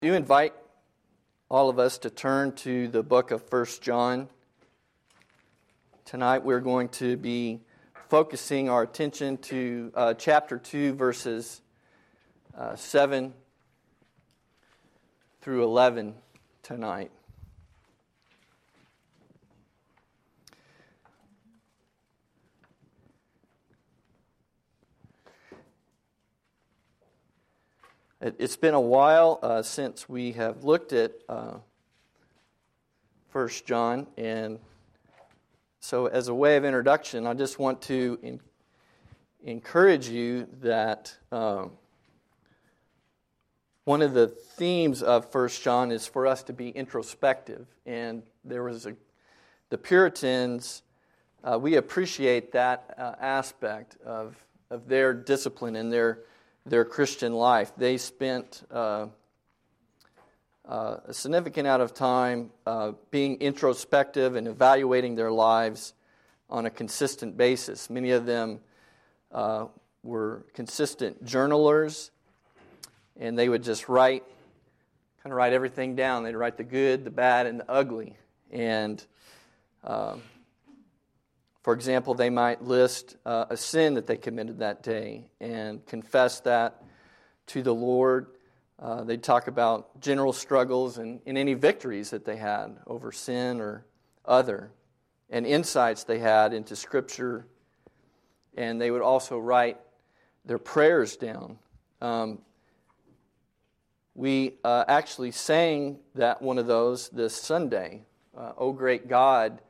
Do you invite all of us to turn to the book of 1 John? Tonight we're going to be focusing our attention to chapter 2, verses 7 through 11 tonight. It's been a while since we have looked at 1 John, and so as a way of introduction, I just want to encourage you that one of the themes of 1 John is for us to be introspective, and there was the Puritans, we appreciate that aspect of their discipline and their Christian life. They spent a significant amount of time being introspective and evaluating their lives on a consistent basis. Many of them were consistent journalers, and they would just write everything down. They'd write the good, the bad, and the ugly. And for example, they might list a sin that they committed that day and confess that to the Lord. They'd talk about general struggles and any victories that they had over sin or other, and insights they had into Scripture. And they would also write their prayers down. We actually sang that one of those this Sunday. "O Great God"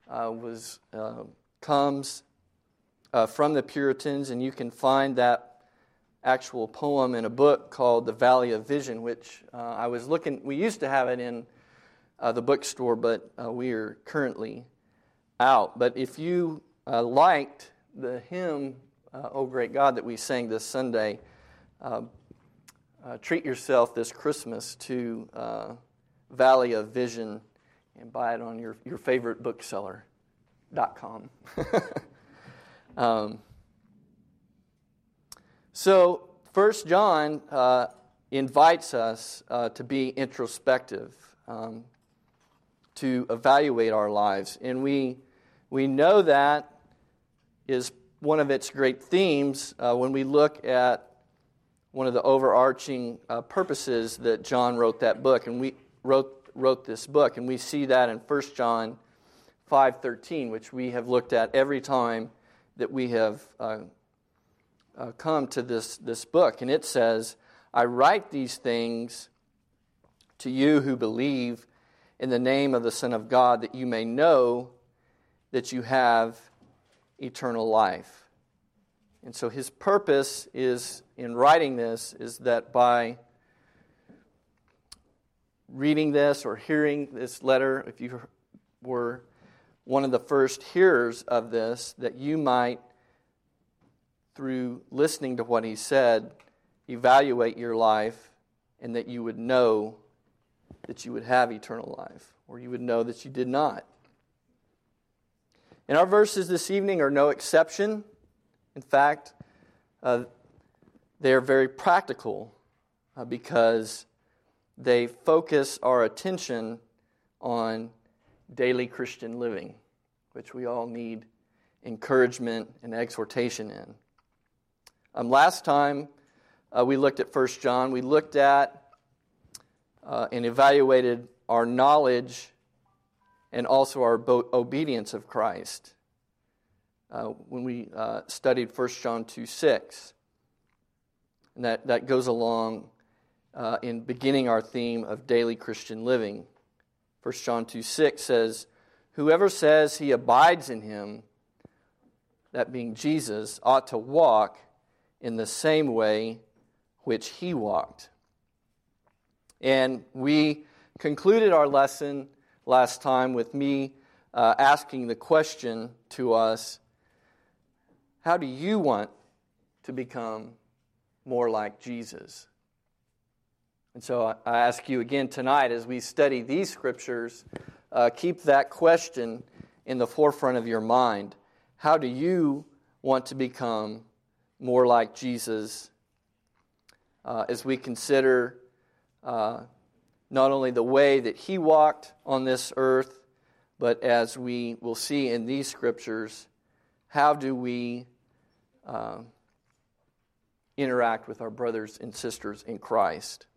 comes from the Puritans, and you can find that actual poem in a book called The Valley of Vision, which I was looking. We used to have it in the bookstore, but we are currently out. But if you liked the hymn, "O Great God," that we sang this Sunday, treat yourself this Christmas to Valley of Vision and buy it on your favorite bookseller. .com. So 1 John invites us to be introspective, to evaluate our lives. And we know that is one of its great themes when we look at one of the overarching purposes that John wrote that book. And we wrote this book, and we see that in 1 John 5:13, which we have looked at every time that we have come to this book. And it says, "I write these things to you who believe in the name of the Son of God, that you may know that you have eternal life." And so his purpose is in writing this is that by reading this or hearing this letter, if you were one of the first hearers of this, that you might, through listening to what he said, evaluate your life, and that you would know that you would have eternal life, or you would know that you did not. And our verses this evening are no exception. In fact, they are very practical because they focus our attention on daily Christian living, which we all need encouragement and exhortation in. Last time we looked at 1 John, we looked at and evaluated our knowledge and also our obedience of Christ when we studied 1 John 2:6. And that goes along in beginning our theme of daily Christian living. 1 John 2:6 says, "Whoever says he abides in him," that being Jesus, "ought to walk in the same way which he walked." And we concluded our lesson last time with me asking the question to us, how do you want to become more like Jesus? And so I ask you again tonight, as we study these scriptures, keep that question in the forefront of your mind. How do you want to become more like Jesus as we consider not only the way that he walked on this earth, but as we will see in these scriptures, how do we interact with our brothers and sisters in Christ?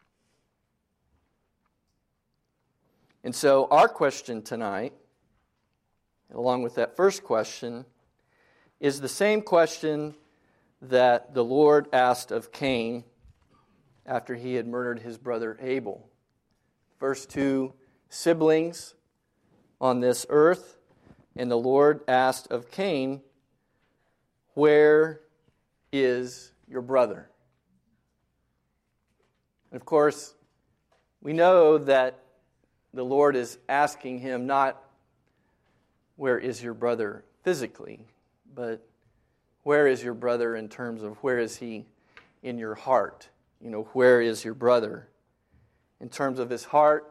And so our question tonight, along with that first question, is the same question that the Lord asked of Cain after he had murdered his brother Abel. First two siblings on this earth, and the Lord asked of Cain, "Where is your brother?" And of course, we know that the Lord is asking him not, "Where is your brother?" physically, but where is your brother in terms of where is he in your heart? Where is your brother? In terms of his heart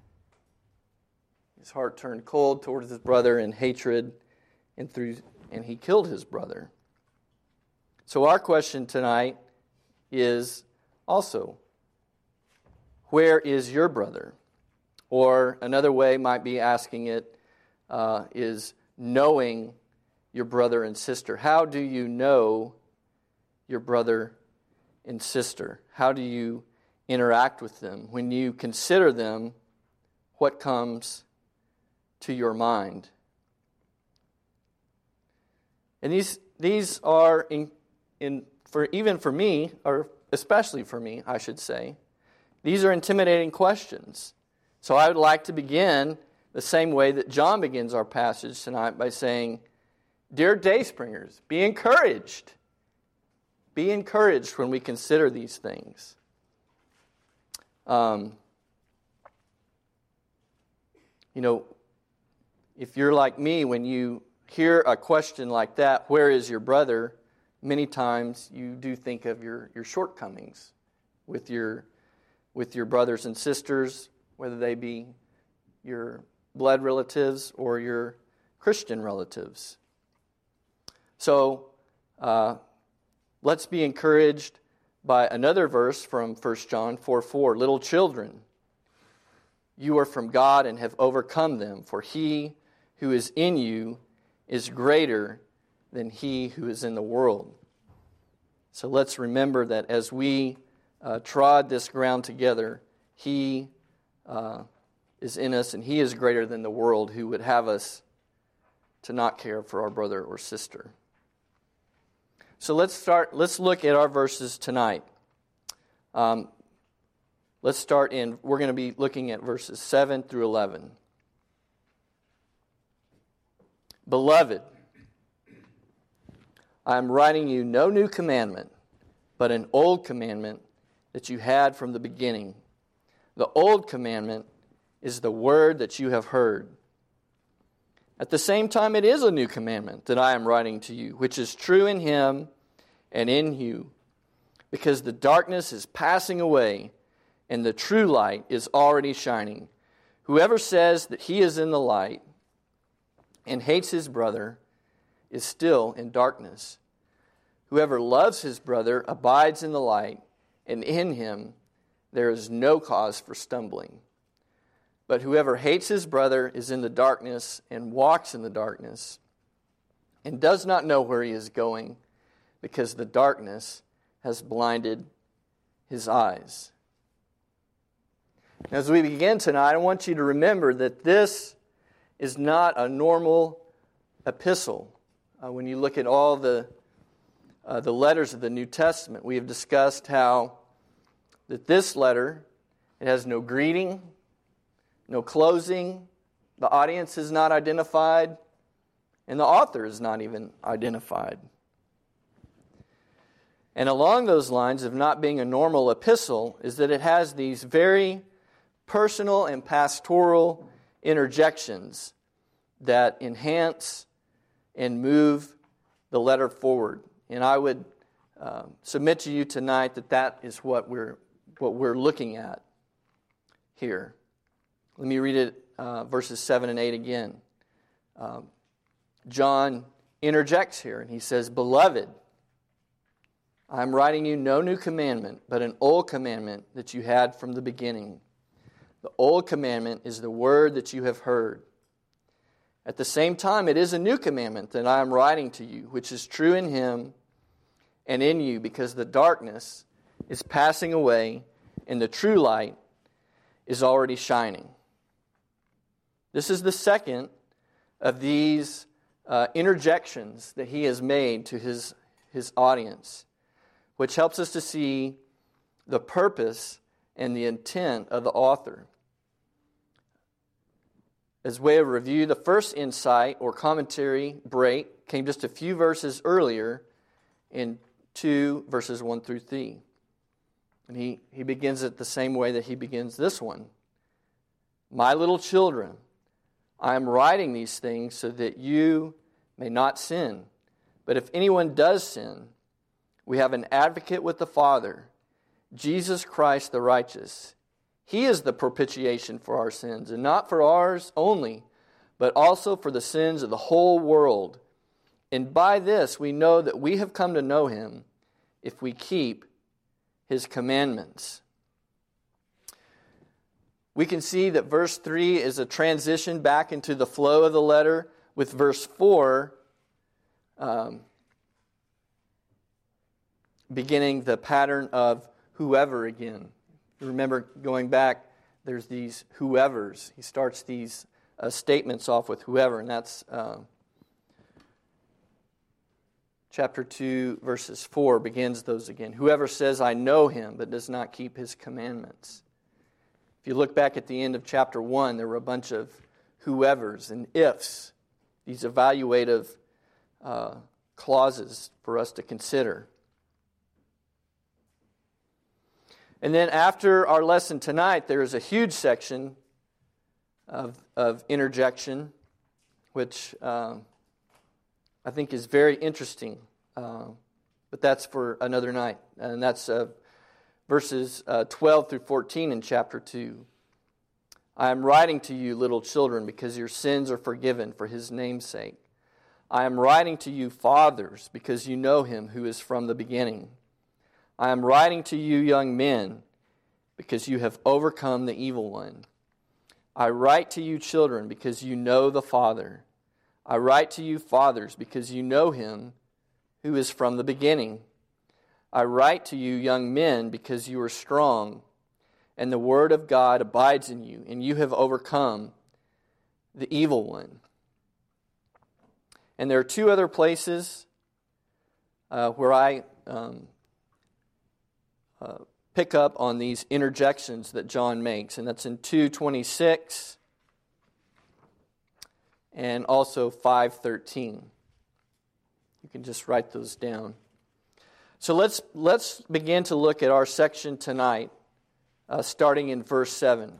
turned cold towards his brother in hatred, and he killed his brother. So our question tonight is also, where is your brother? Or another way might be asking it is knowing your brother and sister. How do you know your brother and sister? How do you interact with them? When you consider them, what comes to your mind? And these are, even for me, or especially for me, I should say, these are intimidating questions. So I would like to begin the same way that John begins our passage tonight by saying, "Dear Dayspringers, be encouraged. Be encouraged when we consider these things." If you're like me, when you hear a question like that, "Where is your brother?" many times you do think of your shortcomings with your brothers and sisters, whether they be your blood relatives or your Christian relatives. So let's be encouraged by another verse from 1 John 4:4. "Little children, you are from God and have overcome them, for he who is in you is greater than he who is in the world." So let's remember that as we trod this ground together, he is in us, and he is greater than the world who would have us to not care for our brother or sister. So let's look at our verses tonight. Let's start we're going to be looking at verses 7 through 11. "Beloved, I am writing you no new commandment, but an old commandment that you had from the beginning. The old commandment is the word that you have heard. At the same time, it is a new commandment that I am writing to you, which is true in him and in you, because the darkness is passing away and the true light is already shining. Whoever says that he is in the light and hates his brother is still in darkness. Whoever loves his brother abides in the light, and in him there is no cause for stumbling. But whoever hates his brother is in the darkness and walks in the darkness and does not know where he is going, because the darkness has blinded his eyes." As we begin tonight, I want you to remember that this is not a normal epistle. When you look at all the letters of the New Testament, we have discussed how that this letter, it has no greeting, no closing, the audience is not identified, and the author is not even identified. And along those lines of not being a normal epistle is that it has these very personal and pastoral interjections that enhance and move the letter forward. And I would submit to you tonight that is what we're looking at here. Let me read it, verses 7 and 8 again. John interjects here, and he says, "Beloved, I am writing you no new commandment, but an old commandment that you had from the beginning. The old commandment is the word that you have heard. At the same time, it is a new commandment that I am writing to you, which is true in him and in you, because the darkness is passing away and the true light is already shining. This is the second of these interjections that he has made to his audience, which helps us to see the purpose and the intent of the author. As way of review, the first insight or commentary break came just a few verses earlier in 2 verses 1 through 3. And he begins it the same way that he begins this one. My little children, I am writing these things so that you may not sin. But if anyone does sin, we have an advocate with the Father, Jesus Christ the righteous. He is the propitiation for our sins, and not for ours only, but also for the sins of the whole world. And by this we know that we have come to know him if we keep his commandments. We can see that verse 3 is a transition back into the flow of the letter, with verse 4 beginning the pattern of whoever again. Remember, going back, there's these whoever's. He starts these statements off with whoever, and that's chapter 2, verses 4 begins those again. Whoever says, I know him, but does not keep his commandments. If you look back at the end of chapter 1, there were a bunch of whoever's and ifs, these evaluative clauses for us to consider. And then after our lesson tonight, there is a huge section of interjection, which I think is very interesting. But that's for another night. And that's verses 12 through 14 in chapter 2. I am writing to you, little children, because your sins are forgiven for his name's sake. I am writing to you, fathers, because you know him who is from the beginning. I am writing to you, young men, because you have overcome the evil one. I write to you, children, because you know the Father. I write to you, fathers, because you know him who is from the beginning. I write to you, young men, because you are strong, and the word of God abides in you, and you have overcome the evil one. And there are two other places where I pick up on these interjections that John makes, and that's in 2:26 and also 5:13. You can just write those down. So let's begin to look at our section tonight, starting in verse 7.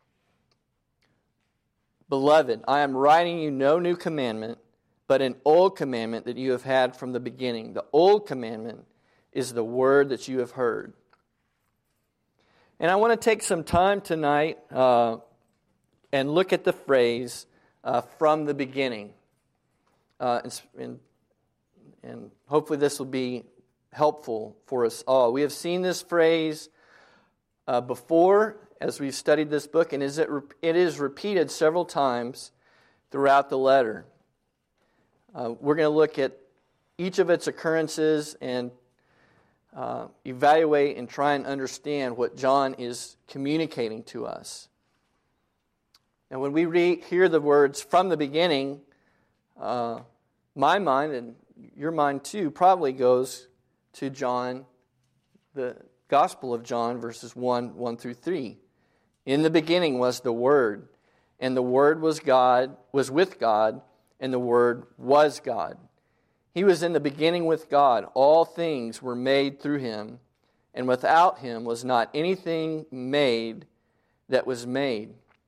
Beloved, I am writing you no new commandment, but an old commandment that you have had from the beginning. The old commandment is the word that you have heard. And I want to take some time tonight and look at the phrase, from the beginning. And hopefully this will be helpful for us all. We have seen this phrase before as we've studied this book, and it is repeated several times throughout the letter. We're going to look at each of its occurrences and evaluate and try and understand what John is communicating to us. And when we hear the words from the beginning, my mind, and your mind too, probably goes to John, the Gospel of John, verses 1 through 3. In the beginning was the Word, and the Word was with God, and the Word was God. He was in the beginning with God. All things were made through him, and without him was not anything made that was made.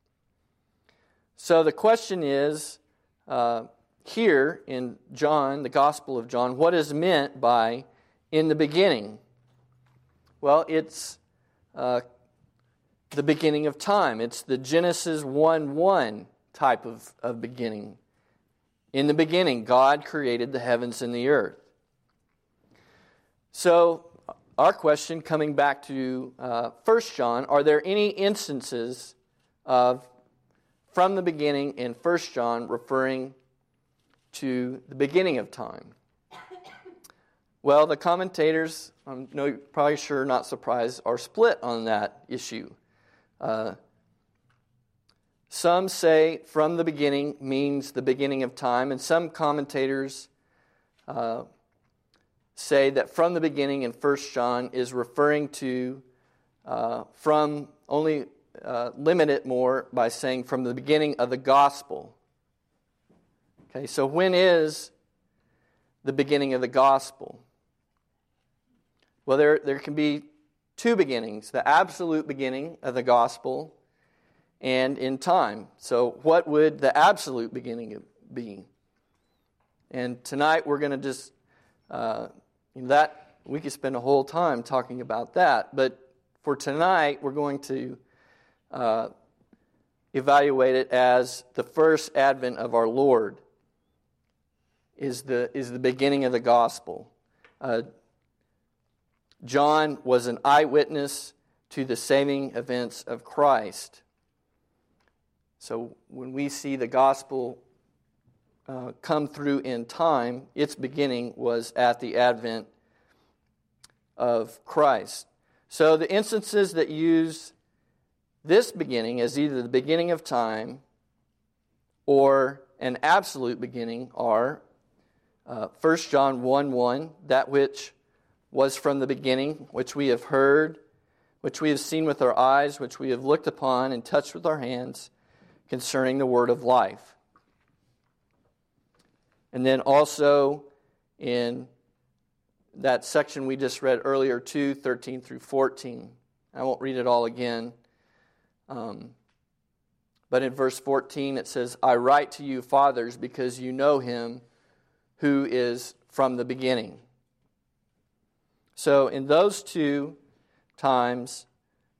So the question is, here in John, the Gospel of John, what is meant by in the beginning? Well, it's the beginning of time. It's the Genesis 1:1 type of beginning. In the beginning, God created the heavens and the earth. So, our question, coming back to 1 John, are there any instances of from the beginning in 1 John referring to the beginning of time? Well, the commentators, I'm probably sure not surprised, are split on that issue. Some say from the beginning means the beginning of time, and some commentators say that from the beginning in 1 John is referring to from only limit it more by saying from the beginning of the gospel. Okay, so when is the beginning of the gospel? Well, there can be two beginnings, the absolute beginning of the gospel and in time. So what would the absolute beginning be? And tonight we're going to just, that we could spend a whole time talking about that. But for tonight, we're going to evaluate it as the first advent of our Lord is the beginning of the gospel. John was an eyewitness to the saving events of Christ. So when we see the gospel come through in time, its beginning was at the advent of Christ. So the instances that use this beginning as either the beginning of time or an absolute beginning are 1 John 1:1, that which was from the beginning, which we have heard, which we have seen with our eyes, which we have looked upon and touched with our hands, concerning the word of life. And then also in that section we just read earlier, 2:13 through 14. I won't read it all again. But in verse 14 it says, I write to you, fathers, because you know him who is from the beginning. So in those two times,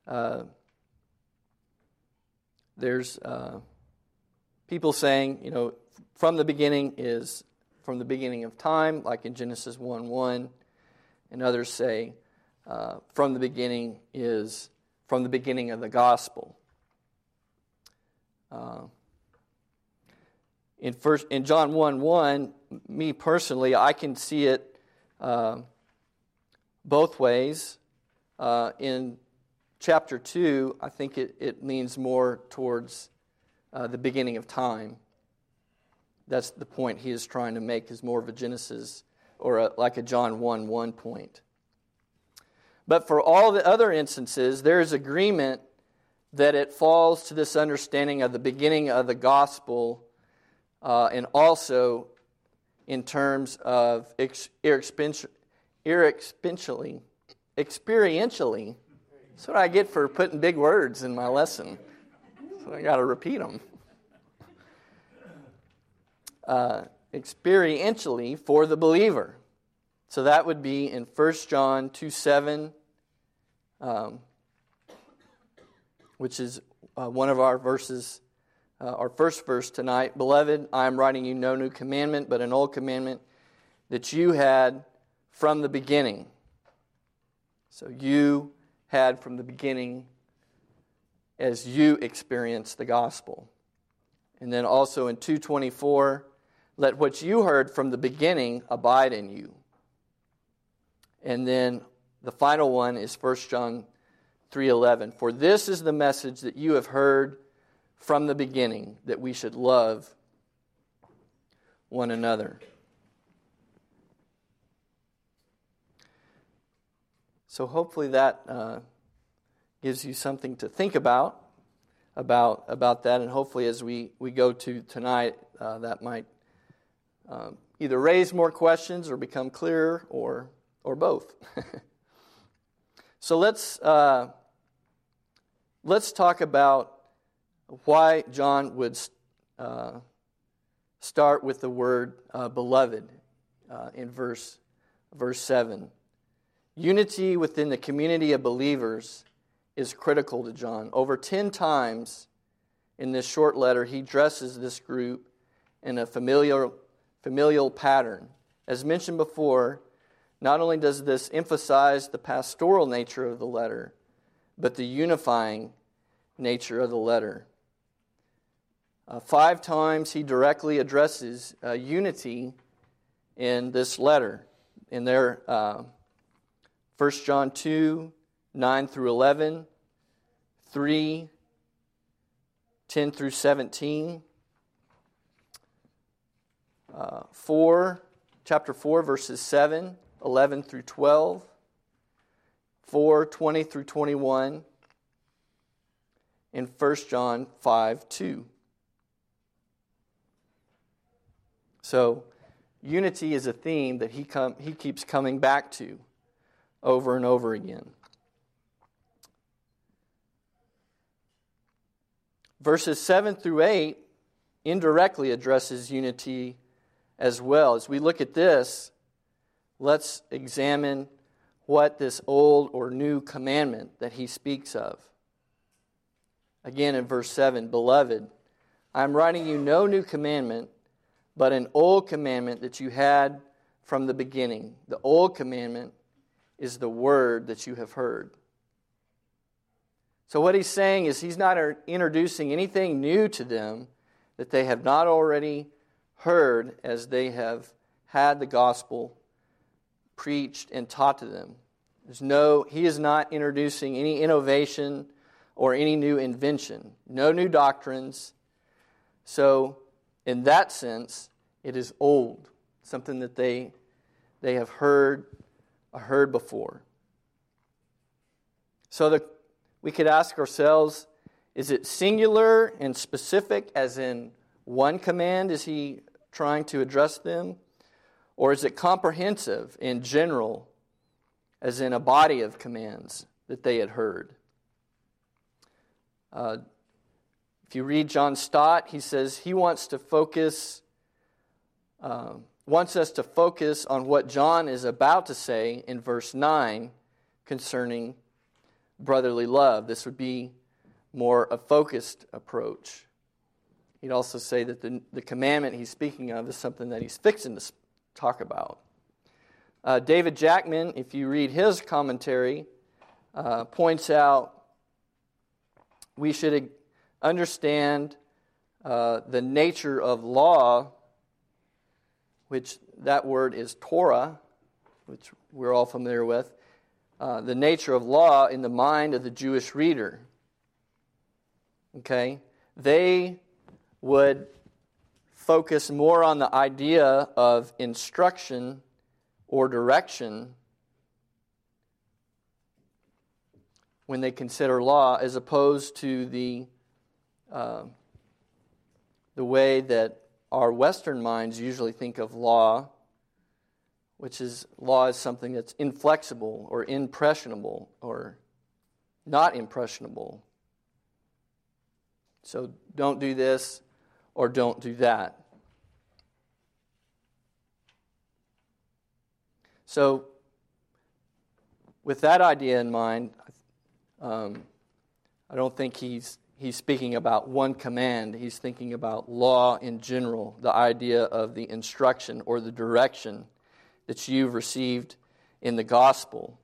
there's people saying, from the beginning is from the beginning of time, like in Genesis 1:1, and others say from the beginning is from the beginning of the gospel. In John 1:1, me personally, I can see it both ways. In chapter 2, I think it leans more towards the beginning of time. That's the point he is trying to make, is more of a Genesis or like a John 1:1 point. But for all the other instances, there is agreement that it falls to this understanding of the beginning of the gospel, and also in terms of experientially. That's what I get for putting big words in my lesson. So I got to repeat them. Experientially for the believer. So that would be in 1 John 2:7, which is one of our verses, our first verse tonight. Beloved, I am writing you no new commandment, but an old commandment that you had from the beginning. So you had from the beginning as you experienced the gospel. And then also in 2:24, let what you heard from the beginning abide in you. And then the final one is 1 John 3:11. For this is the message that you have heard from the beginning, that we should love one another. So hopefully that gives you something to think about that, and hopefully as we go to tonight, that might either raise more questions or become clearer, or both. So let's talk about why John would start with the word beloved in verse 7. Unity within the community of believers is critical to John. Over 10 times in this short letter, he addresses this group in a familial pattern. As mentioned before, not only does this emphasize the pastoral nature of the letter, but the unifying nature of the letter. 5 times he directly addresses unity in this letter. In their 1 John 2, 9 through 11, 3, 10 through 17, chapter 4, verses 7, 11 through 12, 4, 20 through 21, and 1 John 5, 2. So, unity is a theme that he keeps coming back to over and over again. Verses 7 through 8 indirectly addresses unity as well. As we look at this, let's examine what this old or new commandment that he speaks of. Again in verse 7, Beloved, I am writing you no new commandment, but an old commandment that you had from the beginning. The old commandment is the word that you have heard. So what he's saying is he's not introducing anything new to them that they have not already heard as they have had the gospel preached and taught to them. He is not introducing any innovation or any new invention, no new doctrines. So in that sense, it is old, something that they have heard before. So we could ask ourselves, is it singular and specific, as in one command is he trying to address them? Or is it comprehensive and general, as in a body of commands that they had heard? If you read John Stott, he says he wants us to focus on what John is about to say in verse 9 concerning brotherly love. This would be more a focused approach. He'd also say that the commandment he's speaking of is something that he's fixing to talk about. David Jackman, if you read his commentary, points out we should understand the nature of law, which that word is Torah, which we're all familiar with, the nature of law in the mind of the Jewish reader. Okay? They would focus more on the idea of instruction or direction when they consider law, as opposed to the way that our Western minds usually think of law, which is law is something that's inflexible or impressionable or not impressionable. So don't do this or don't do that. So with that idea in mind, I don't think he's speaking about one command. He's thinking about law in general, the idea of the instruction or the direction that you've received in the gospel.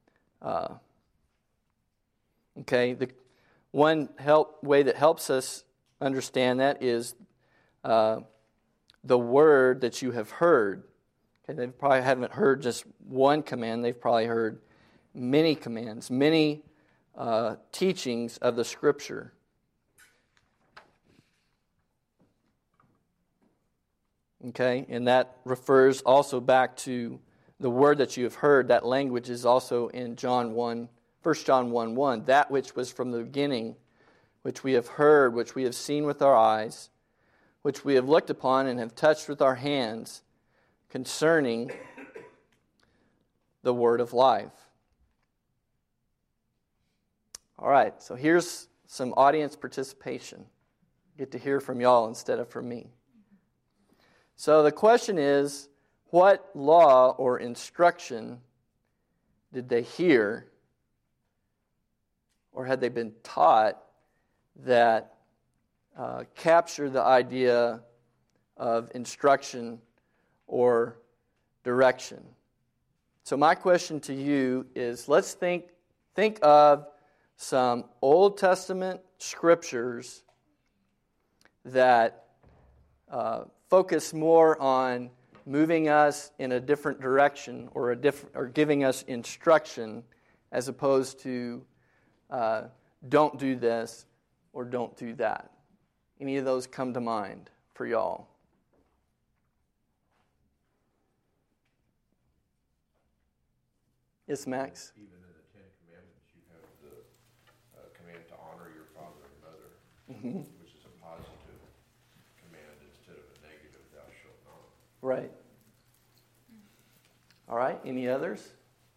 The one way that helps us understand that is the word that you have heard. Okay, they probably haven't heard just one command. They've probably heard many commands, many teachings of the Scripture. Okay, and that refers also back to the word that you have heard. That language is also in 1 John 1:1. That which was from the beginning, which we have heard, which we have seen with our eyes, which we have looked upon and have touched with our hands, concerning the word of life. All right, so here's some audience participation. Get to hear from y'all instead of from me. So the question is, what law or instruction did they hear, or had they been taught, that capture the idea of instruction or direction? So my question to you is, let's think of some Old Testament scriptures that focus more on moving us in a different direction or giving us instruction as opposed to don't do this or don't do that. Any of those come to mind for y'all? Yes, Max? Even in the Ten Commandments, you have the command to honor your father and mother, which is a positive command instead of a negative, thou shalt not. Right. All right, any others?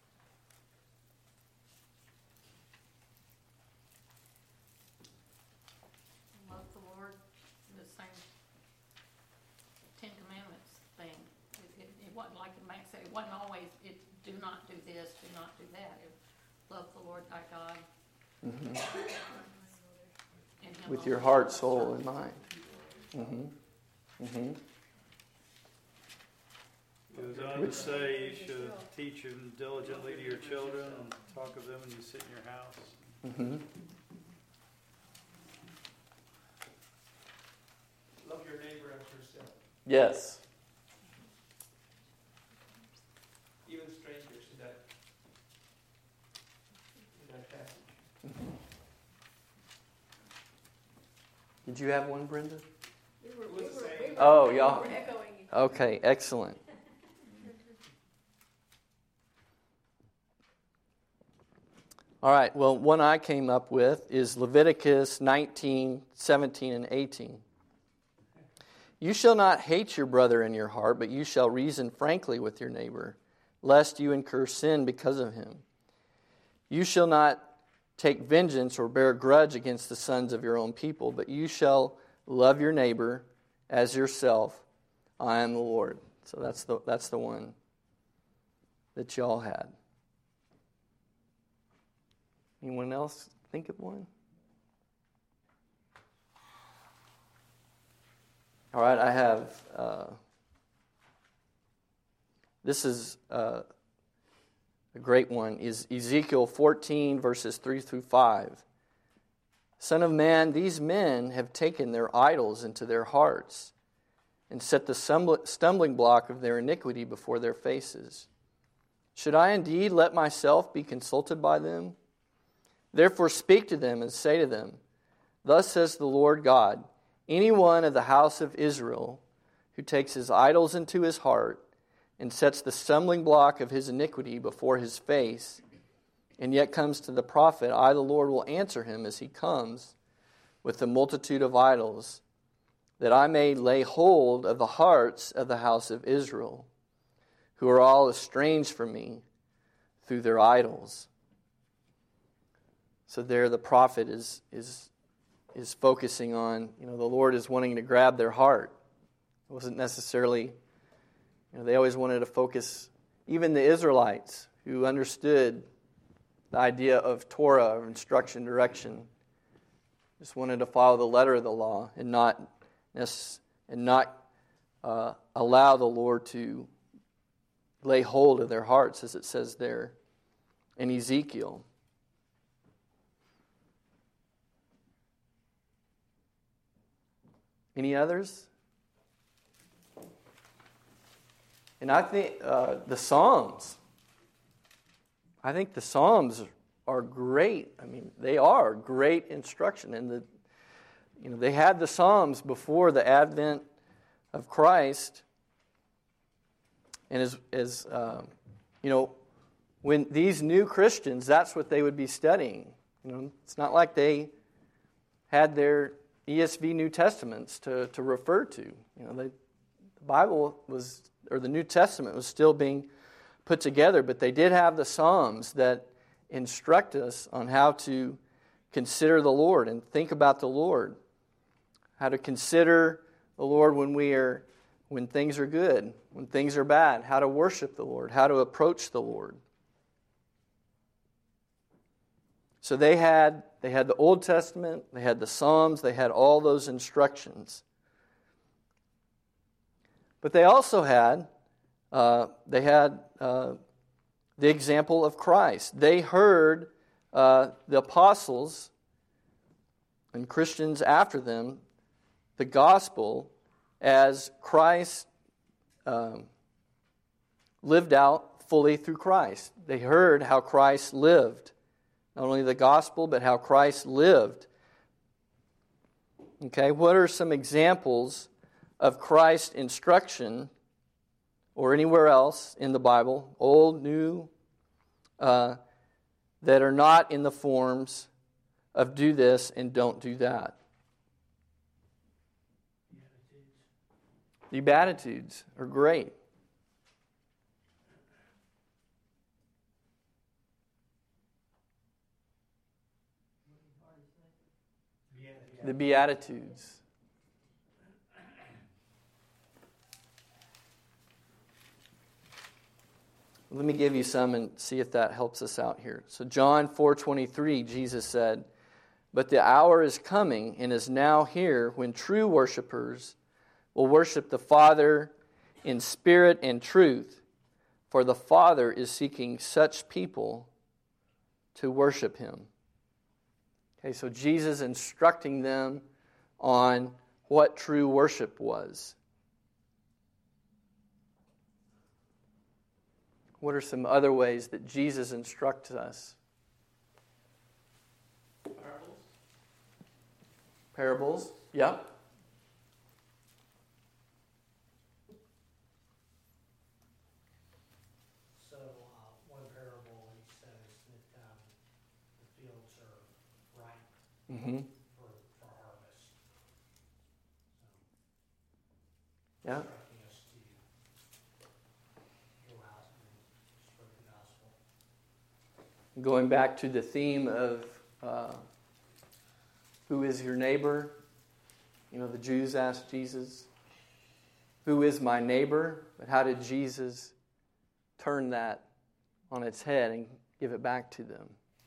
Love the Lord, the same Ten Commandments thing. It wasn't like the Max said, it wasn't always, do not do this, do not do that. It, love the Lord thy God. Mm-hmm. And him With your alone. heart, soul, and mind. Mm-hmm. Mm-hmm. It goes on to say you should teach them diligently to your children and talk of them when you sit in your house. Mm-hmm. Love your neighbor as yourself. Yes. Even strangers in that passage. Did you have one, Brenda? We were Oh, y'all. echoing. Okay, excellent. All right, well, one I came up with is Leviticus 19, 17, and 18. You shall not hate your brother in your heart, but you shall reason frankly with your neighbor, lest you incur sin because of him. You shall not take vengeance or bear grudge against the sons of your own people, but you shall love your neighbor as yourself. I am the Lord. So that's the one that y'all had. Anyone else think of one? All right, I have, this is a great one, is Ezekiel 14, verses 3 through 5. Son of man, these men have taken their idols into their hearts and set the stumbling block of their iniquity before their faces. Should I indeed let myself be consulted by them? Therefore speak to them and say to them, Thus says the Lord God, any one of the house of Israel who takes his idols into his heart and sets the stumbling block of his iniquity before his face, and yet comes to the prophet, I, the Lord, will answer him as he comes with the multitude of idols, that I may lay hold of the hearts of the house of Israel, who are all estranged from me through their idols. So there the prophet is focusing on, the Lord is wanting to grab their heart. It wasn't necessarily, they always wanted to focus, even the Israelites who understood the idea of Torah, of instruction, direction, just wanted to follow the letter of the law and not allow the Lord to lay hold of their hearts, as it says there in Ezekiel. Any others? And I think the Psalms. I think the Psalms are great. I mean, they are great instruction. And they had the Psalms before the advent of Christ. And as when these new Christians, that's what they would be studying. It's not like they had their ESV New Testaments to refer to. The Bible was, or the New Testament was still being put together, but they did have the Psalms that instruct us on how to consider the Lord and think about the Lord, how to consider the Lord when things are good, when things are bad, how to worship the Lord, how to approach the Lord. So they had the Old Testament, they had the Psalms, they had all those instructions. But they also had the example of Christ. They heard the apostles and Christians after them the gospel as Christ lived out fully through Christ. They heard how Christ lived. Not only the gospel, but how Christ lived. Okay, what are some examples of Christ's instruction, or anywhere else in the Bible, old, new, that are not in the forms of do this and don't do that? The Beatitudes are great. The Beatitudes. Let me give you some and see if that helps us out here. So John 4:23, Jesus said, "But the hour is coming and is now here when true worshipers will worship the Father in spirit and truth, for the Father is seeking such people to worship Him." Okay, so Jesus instructing them on what true worship was. What are some other ways that Jesus instructs us? Parables. Parables? Yeah. So, one parable he says that the fields are ripe Mm-hmm. for harvest. Yeah. Instructing us to go out and spread the gospel. Going back to the theme of who is your neighbor? You know, the Jews asked Jesus, who is my neighbor? But how did Jesus turn that on its head and give it back to them?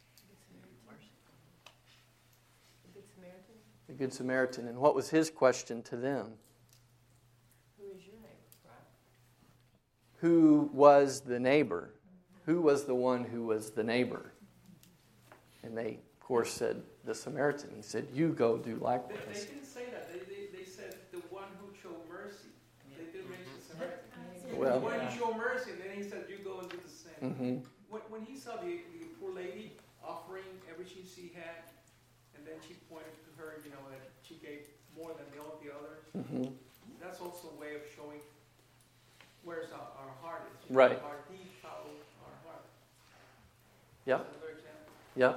The Good Samaritan. And what was his question to them? Who is your neighbor, right? Who was the neighbor? Who was the one who was the neighbor? And they, of course, said, the Samaritan. He said, you go do They likewise. didn't say that. They said the one who showed mercy. They didn't mention Samaritan. Well, When you show mercy, then he said, you go and do the same. mm-hmm. When he saw the poor lady offering everything she had, and then she pointed to her, that she gave more than all the others, Mm-hmm. that's also a way of showing where's our heart is. Right. Our deed follow our heart. Yeah. That's another example. Yeah.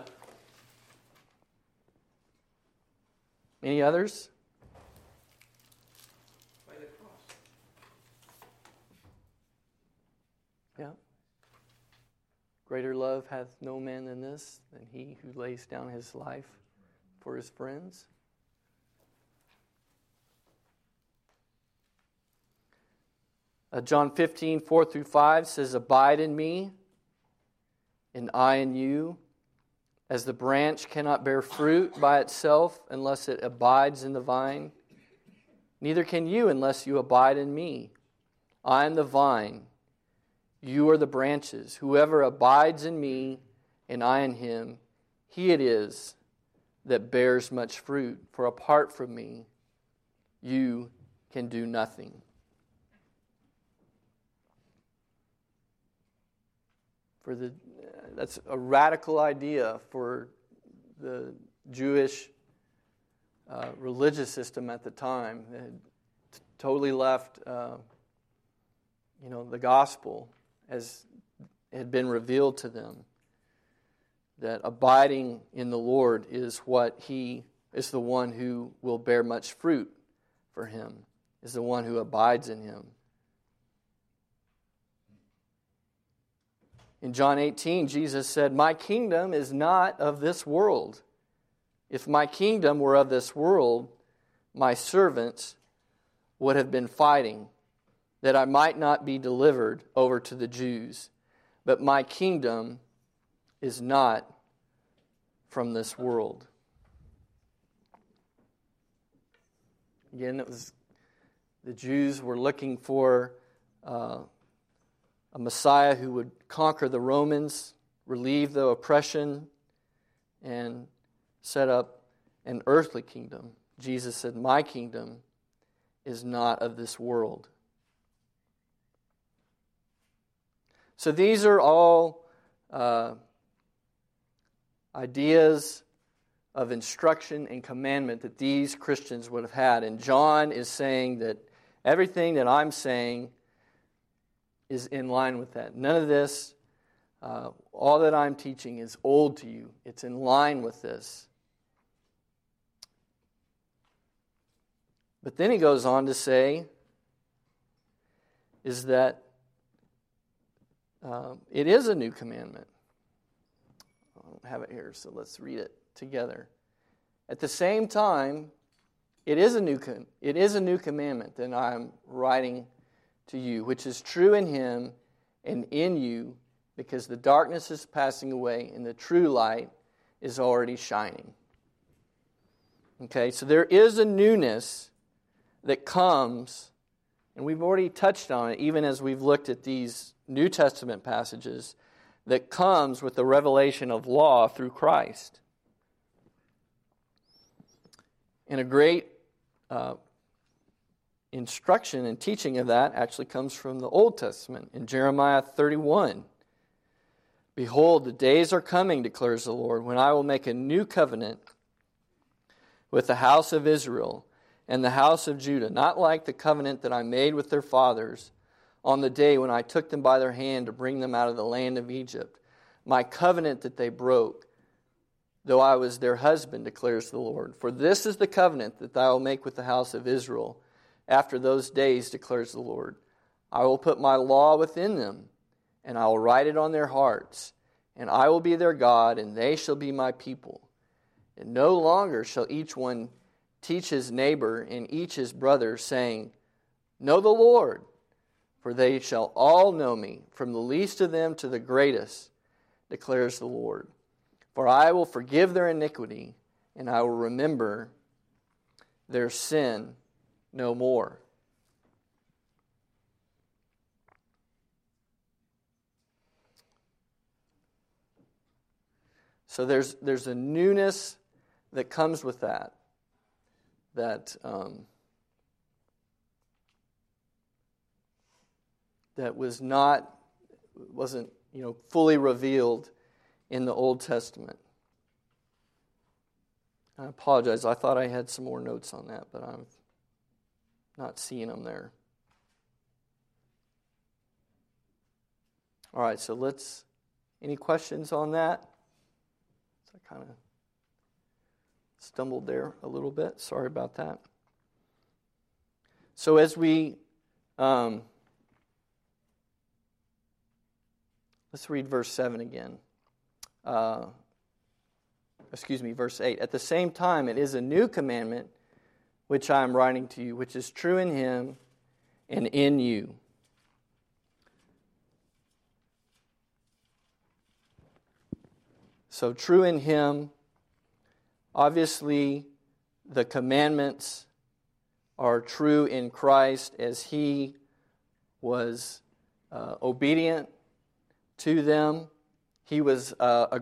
Any others? By the cross. Yeah. Greater love hath no man than this, than he who lays down his life for his friends. John 15, 4-5 says, abide in me, and I in you. As the branch cannot bear fruit by itself unless it abides in the vine, neither can you unless you abide in me. I am the vine, you are the branches. Whoever abides in me and I in him, he it is that bears much fruit. For apart from me, you can do nothing. That's a radical idea for the Jewish religious system at the time. It had totally left, the gospel as it had been revealed to them. That abiding in the Lord is the one who will bear much fruit for him, is the one who abides in him. In John 18, Jesus said, my kingdom is not of this world. If my kingdom were of this world, my servants would have been fighting, that I might not be delivered over to the Jews. But my kingdom is not from this world. Again, the Jews were looking for a Messiah who would conquer the Romans, relieve the oppression, and set up an earthly kingdom. Jesus said, my kingdom is not of this world. So these are all ideas of instruction and commandment that these Christians would have had. And John is saying that everything that I'm saying is in line with that. None of this, all that I'm teaching is old to you. It's in line with this. But then he goes on to say is that it is a new commandment. I don't have it here, so let's read it together. At the same time, it is a new commandment that I am writing to you, which is true in him and in you, because the darkness is passing away and the true light is already shining. Okay, so there is a newness that comes, and we've already touched on it, even as we've looked at these New Testament passages, that comes with the revelation of law through Christ. And a great instruction and teaching of that actually comes from the Old Testament in Jeremiah 31. Behold, the days are coming, declares the Lord, when I will make a new covenant with the house of Israel and the house of Judah, not like the covenant that I made with their fathers on the day when I took them by their hand to bring them out of the land of Egypt, my covenant that they broke, though I was their husband, declares the Lord. For this is the covenant that I will make with the house of Israel after those days, declares the Lord. I will put my law within them, and I will write it on their hearts, and I will be their God, and they shall be my people. And no longer shall each one teach his neighbor and each his brother, saying, Know the Lord, for they shall all know me, from the least of them to the greatest, declares the Lord. For I will forgive their iniquity, and I will remember their sin no more. So there's a newness that comes with that wasn't fully revealed in the Old Testament. I apologize. I thought I had some more notes on that, but I'm not seeing them there. All right, so any questions on that? So I kind of stumbled there a little bit. Sorry about that. So as we, let's read verse 7 again. Verse 8. At the same time, it is a new commandment which I am writing to you, which is true in him and in you. So true in him, obviously the commandments are true in Christ as he was obedient to them. He was the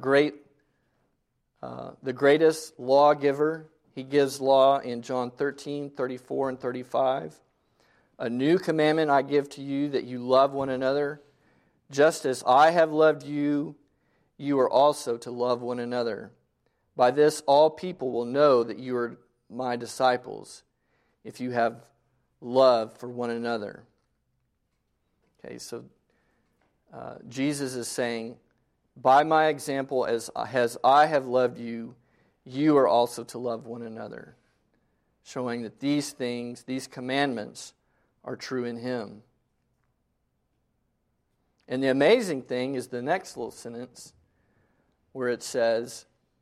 greatest lawgiver. He gives law in John 13, 34, and 35. A new commandment I give to you, that you love one another. Just as I have loved you, you are also to love one another. By this all people will know that you are my disciples, if you have love for one another. Okay, so Jesus is saying, by my example, as I have loved you, you are also to love one another. Showing that these things, these commandments, are true in him. And the amazing thing is the next little sentence where it says,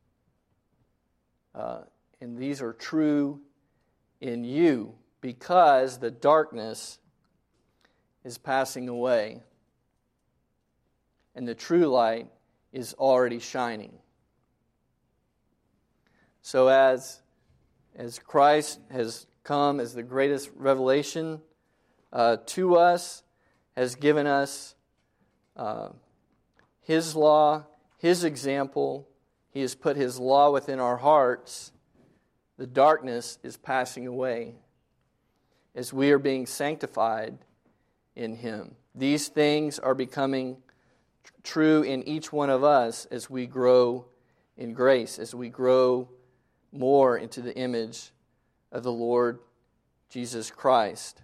and these are true in you, because the darkness is passing away and the true light is already shining. So as Christ has come as the greatest revelation to us, has given us his law, his example, he has put his law within our hearts, the darkness is passing away as we are being sanctified in Him. These things are becoming true in each one of us as we grow in grace, as we grow more into the image of the Lord Jesus Christ.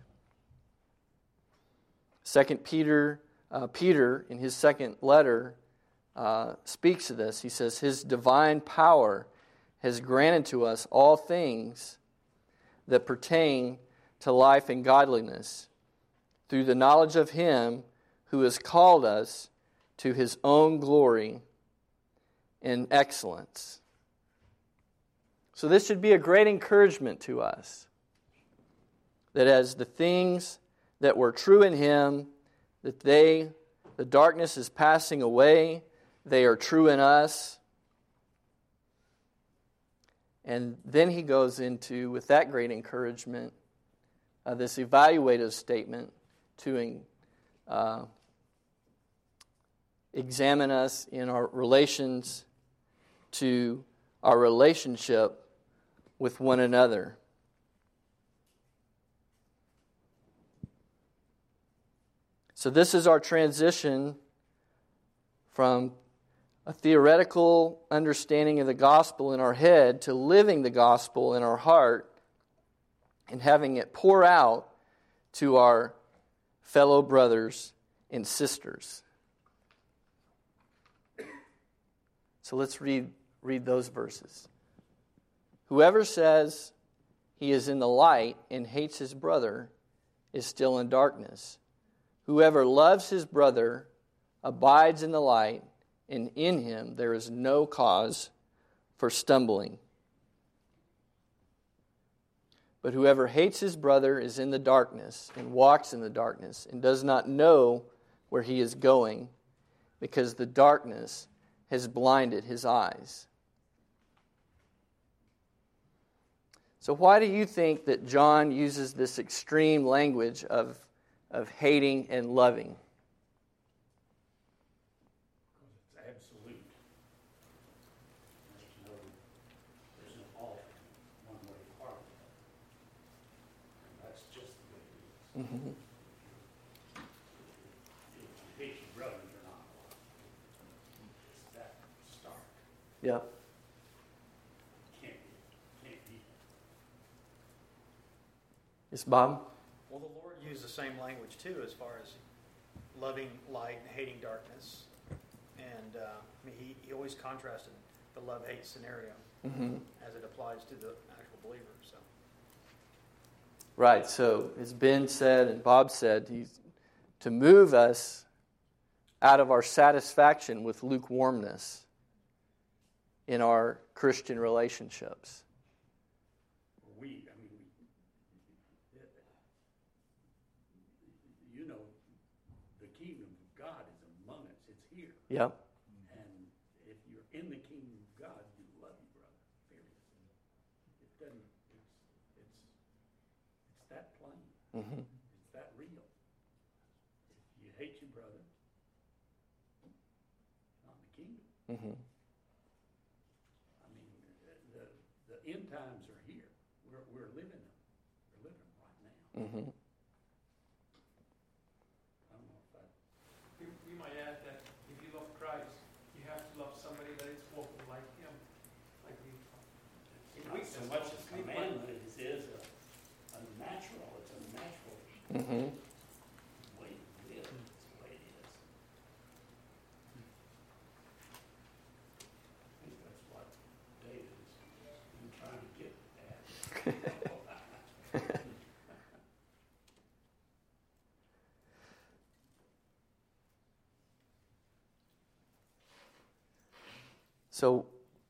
2 Peter, in his second letter, speaks to this. He says, His divine power has granted to us all things that pertain to life and godliness through the knowledge of Him who has called us to His own glory and excellence. So this should be a great encouragement to us, that as the things that were true in Him, that the darkness is passing away, they are true in us. And then he goes into, with that great encouragement, this evaluative statement to examine us in our relations to our relationship with one another. So this is our transition from a theoretical understanding of the gospel in our head to living the gospel in our heart and having it pour out to our fellow brothers and sisters. So let's read those verses. Whoever says he is in the light and hates his brother is still in darkness. Whoever loves his brother abides in the light, and in him there is no cause for stumbling. But whoever hates his brother is in the darkness and walks in the darkness and does not know where he is going, because the darkness has blinded his eyes. So why do you think that John uses this extreme language of hating and loving? It's absolute. There's no alt, one way apart. That's just the way it is. Mm-hmm. If you hate your brother, you're not one. It's that stark. Yep. Can't be. Yes, Bob? Well, the Lord used the same language too, as far as loving light and hating darkness. And he always contrasted the love-hate scenario as it applies to the actual believer. So, Right. So, as Ben said and Bob said, he's to move us out of our satisfaction with lukewarmness in our Christian relationships. The kingdom of God is among us. It's here. Yep. And if you're in the kingdom of God, you love your brother. Period. It doesn't. It's that plain. Mm-hmm. It's that real. If you hate your brother, you're not in the kingdom. Mm-hmm. I mean, the end times are here. We're living them. We're living them right now. Mm-hmm. We might add that if you love Christ, you have to love somebody that is walking like Him. Like It's not so much a commandment as it is a natural. It's a natural Mm-hmm. way to live. It's the way it is. I think that's what David has been trying to get at. So,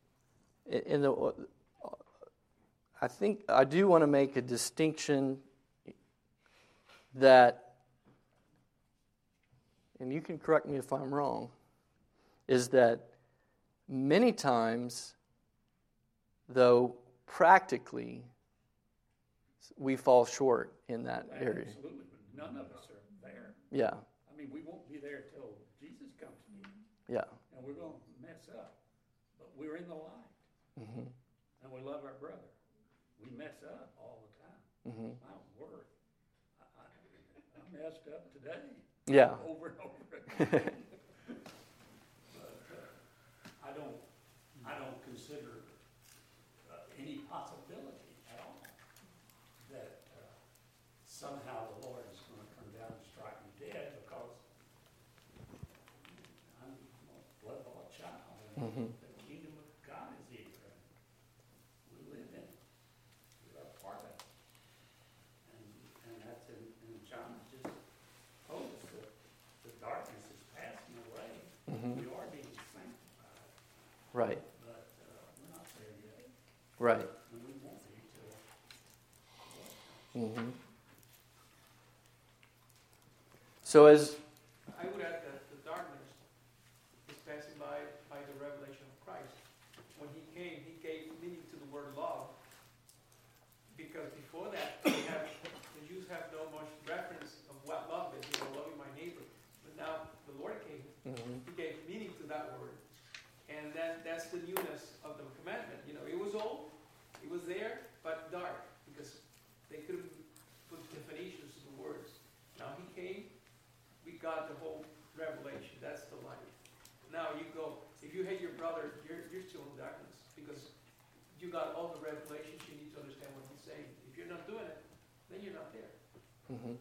I think I do want to make a distinction that, and you can correct me if I'm wrong, is that many times, though practically, we fall short in that area. Absolutely, but none of us are there. Yeah, I mean, we won't be there till Jesus comes again, yeah. and we're going to mess up. But we're in the light, Mm-hmm. and we love our brother. mess up all the time. Mm-hmm. My word, I messed up today. Yeah. Over and over again. But I don't consider any possibility at all that somehow the Lord is going to come down and strike me dead because I'm a blood-bought child. And Mm-hmm. the kingdom of God is here. And we live in it. We are part of it. And that's in John just told us that the darkness is passing away. Mm-hmm. We are being sanctified. Right. But we're not there yet. Right. And we won't be till. Mm-hmm. So as I would add that the darkness is passing by the revelation of Christ. When he came, he gave meaning to the word love. Because before that, the Jews have no much reference of what love is, loving my neighbor. But now the Lord came, he gave meaning to that word. And that's the newness of the commandment. It was old, it was there, but dark, because they couldn't put definitions to the words. Now he came, we got the whole revelation. That's the light. Now you go, if you hate your brother, you're still in darkness, because you got all the revelations you need to understand what he's saying. If you're not doing it, then you're not there. mm-hmm.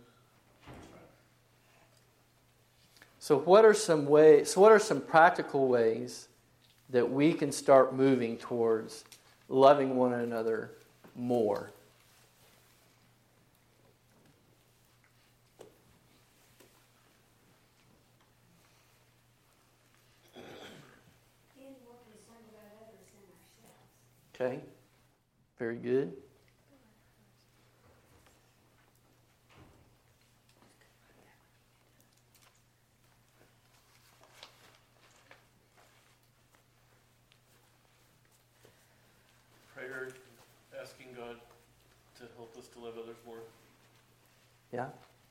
So what are some practical ways that we can start moving towards loving one another more? Being more concerned about others than ourselves. Okay, very good. Prayer, asking God to help us to love others more. Yeah.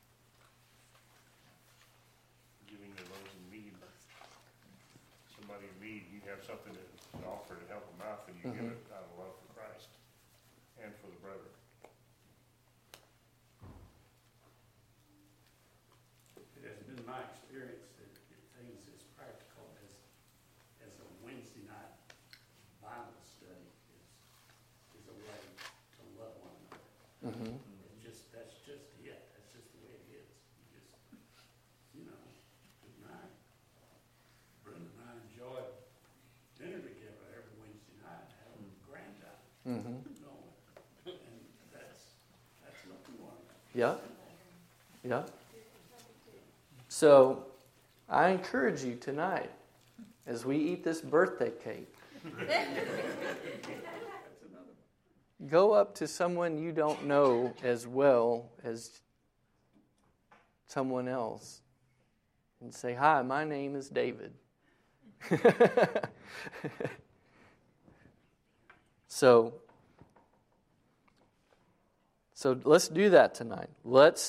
Giving to those in need. Somebody in need, you have something to offer to help them out, and you give it out of love for Christ and for the brother. It has been my experience that things as practical as a Wednesday night Bible study is a way to love one another. Mm-hmm. That's just it. That's just the way it is. You just, good night. Brenda and I enjoyed dinner together every Wednesday night, having a grand time. Mm-hmm. And that's what we want. Yeah. Yeah. So I encourage you tonight, as we eat this birthday cake, go up to someone you don't know as well as someone else and say, "Hi, my name is David." So let's do that tonight. Let's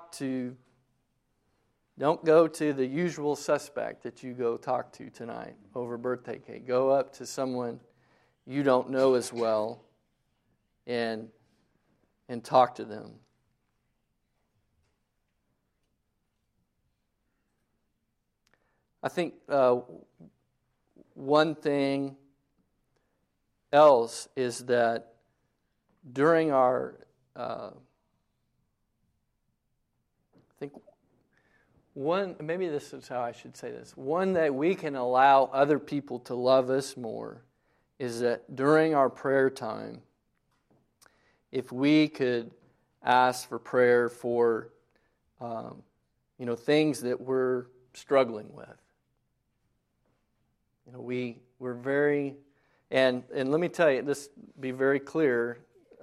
don't go to the usual suspect that you go talk to tonight over birthday cake. Go up to someone you don't know as well and talk to them. I think one thing else is that during our, maybe this is how I should say this. One that we can allow other people to love us more is that during our prayer time, if we could ask for prayer for, things that we're struggling with. We're very, and let me tell you, this be very clear.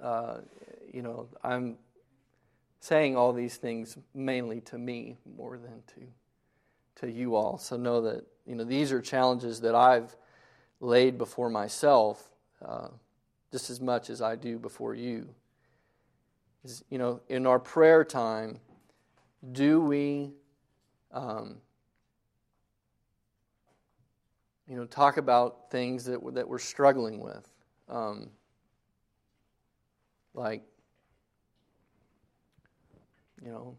I'm saying all these things mainly to me more than to you all. So know that these are challenges that I've laid before myself just as much as I do before you. In our prayer time, do we talk about things that we're struggling with? like, you know,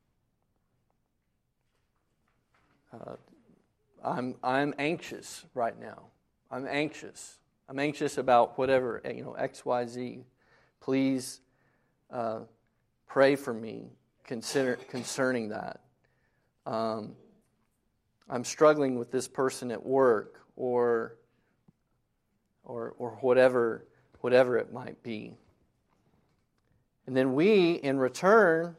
I'm anxious right now. I'm anxious. I'm anxious about whatever, you know, X, Y, Z. Please pray for me concerning that. I'm struggling with this person at work, or whatever it might be. And then we, in return,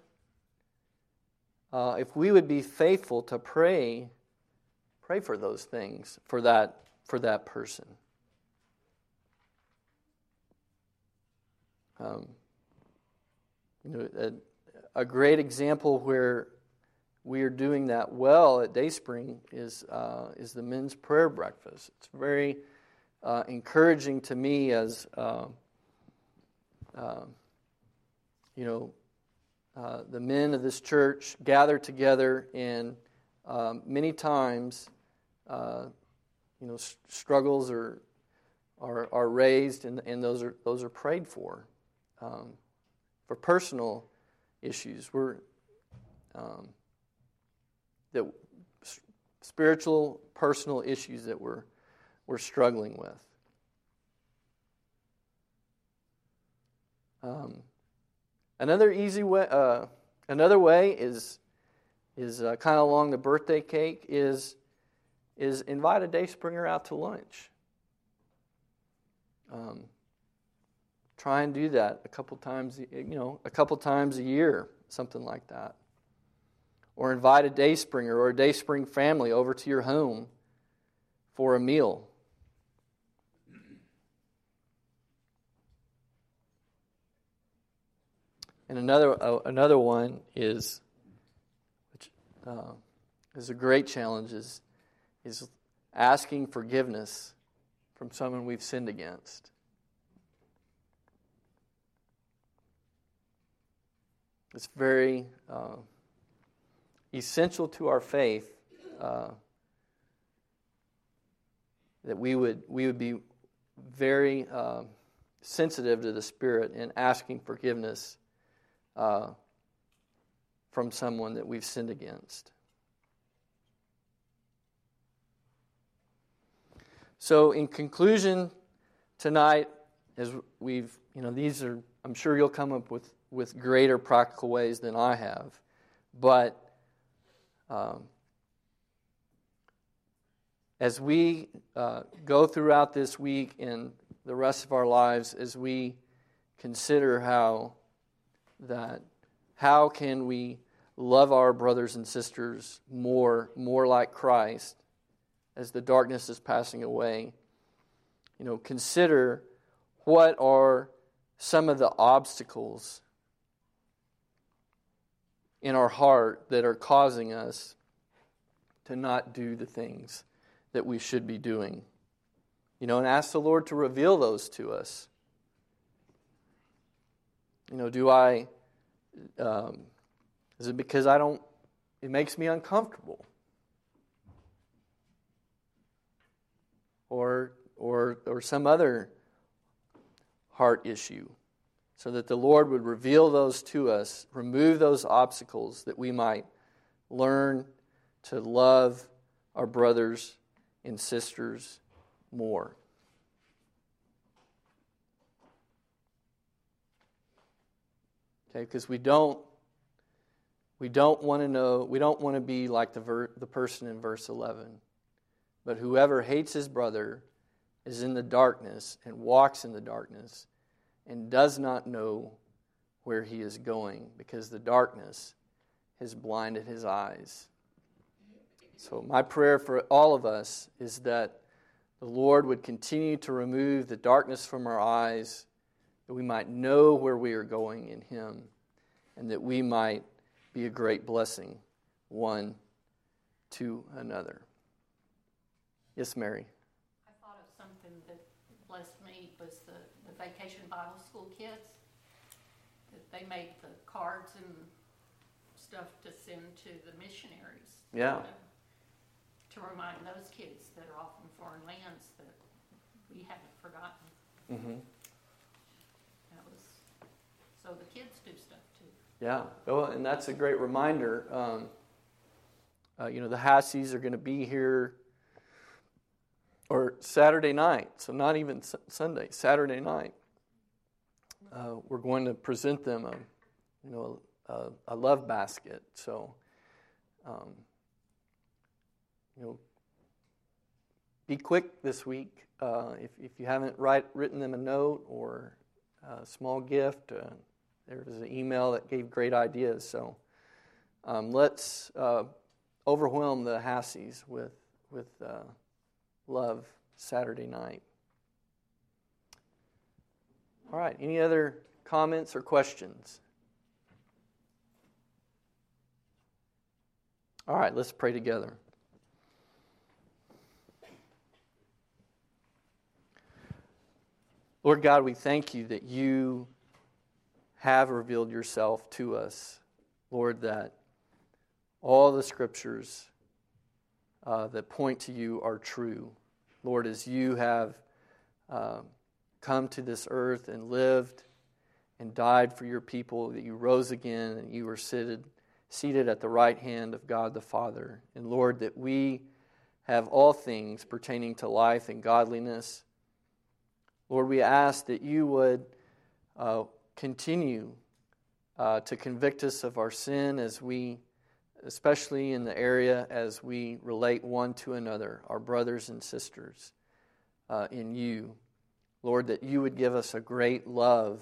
if we would be faithful to pray for those things for that person. You know, a great example where we are doing that well at Dayspring is the men's prayer breakfast. It's very encouraging to me as you know, the men of this church gather together, and many times, you know, struggles are raised, and those are prayed for personal issues. That spiritual, personal issues that we're struggling with. Another easy way, another way is kind of along the birthday cake is invite a Dayspringer out to lunch. Try and do that a couple times a year, something like that. Or invite a Dayspringer or a Dayspring family over to your home for a meal. And another one is, which is a great challenge, is asking forgiveness from someone we've sinned against. It's very essential to our faith that we would be very sensitive to the Spirit in asking forgiveness from someone that we've sinned against. So, in conclusion, tonight, as we've, you know, these are, I'm sure you'll come up with greater practical ways than I have, but as we go throughout this week and the rest of our lives, as we consider how can we love our brothers and sisters more like Christ as the darkness is passing away, you know, consider what are some of the obstacles in our heart that are causing us to not do the things that we should be doing. You know, and ask the Lord to reveal those to us. You know, is it because it makes me uncomfortable? Or some other heart issue, so that the Lord would reveal those to us, remove those obstacles, that we might learn to love our brothers and sisters more. Okay, because we don't want to be like the person in verse 11. But whoever hates his brother is in the darkness and walks in the darkness and does not know where he is going, because the darkness has blinded his eyes. So my prayer for all of us is that the Lord would continue to remove the darkness from our eyes, that we might know where we are going in Him, and that we might be a great blessing one to another. Yes, Mary? I thought of something that blessed me was the Vacation Bible School kids. That they made the cards and stuff to send to the missionaries. Yeah. To remind those kids that are off in foreign lands that we haven't forgotten. Mm-hmm. That was so the kids do stuff too. Yeah, well, and that's a great reminder. The Hassies are going to be here, or Saturday night, so not even Sunday, Saturday night. We're going to present them a love basket. So, be quick this week. If you haven't written them a note or a small gift, there was an email that gave great ideas. So let's overwhelm the Hassies with love Saturday night. All right, any other comments or questions? All right, let's pray together. Lord God, we thank you that you have revealed yourself to us. Lord, that all the scriptures that point to you are true. Lord, as you have come to this earth and lived and died for your people, that you rose again and you were seated at the right hand of God the Father. And Lord, that we have all things pertaining to life and godliness. Lord, we ask that you would continue to convict us of our sin as we, especially in the area as we relate one to another, our brothers and sisters in you. Lord, that you would give us a great love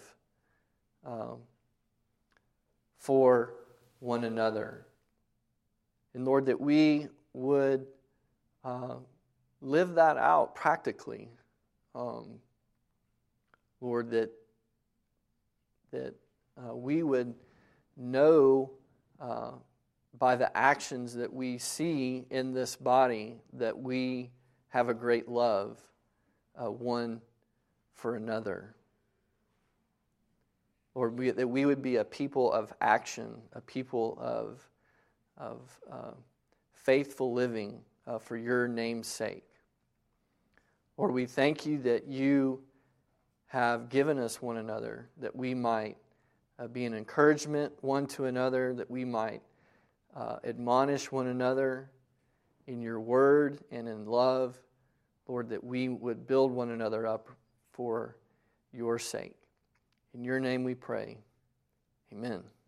for one another. And Lord, that we would live that out practically. Lord, that we would know by the actions that we see in this body that we have a great love one for another. Lord, that we would be a people of action, a people of faithful living for your name's sake. Lord, we thank you that you have given us one another, that we might be an encouragement one to another, that we might admonish one another in your word and in love. Lord, that we would build one another up for your sake. In your name we pray. Amen.